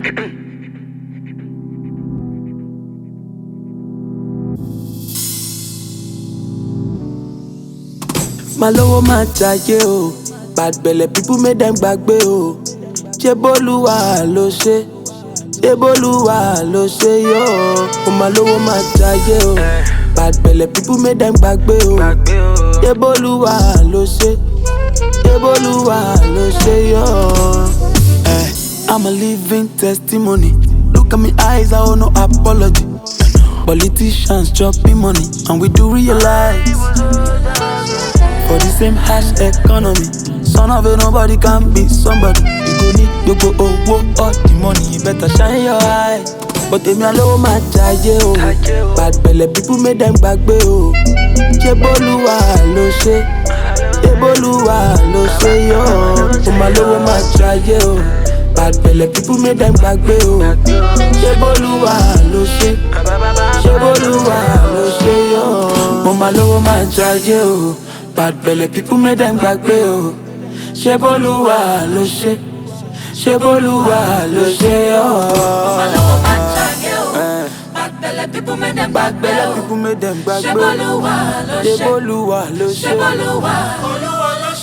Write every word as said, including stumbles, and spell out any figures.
My lowo ma jaye o, bad belle people make them gbagbe o. Ṣeboluwa ló ṣe, Ṣeboluwa ló ṣe yo. Oh my lowo ma jaye o, bad belle people make them gbagbe o. Ṣeboluwa ló ṣe, Ṣeboluwa ló ṣe yo. Eh, I'm a living testimony. Look at me eyes, I owe no apology. Politicians chopping money, and we do realize. For the same hash economy, son of a nobody can be somebody. You go need, you go owe all the money, you better shine your eye. But me alone my jaye o, bad belle people make them gbagbe o. Ṣeboluwa ló ṣe, Ṣeboluwa ló ṣe yo. Oh my lowo my jaye o, bad belle people make them gbagbe o. Ṣeboluwa ló ṣe, Ṣeboluwa ló ṣe yo. Oh my lowo my jaye o, bad belle people make them gbagbe o. Ṣeboluwa ló ṣe, Ṣeboluwa ló ṣe yo. Bad belle people make them gbagbe o. People make them gbagbe o. Ṣeboluwa ló ṣe, Ṣeboluwa ló ṣe. Ṣeboluwa.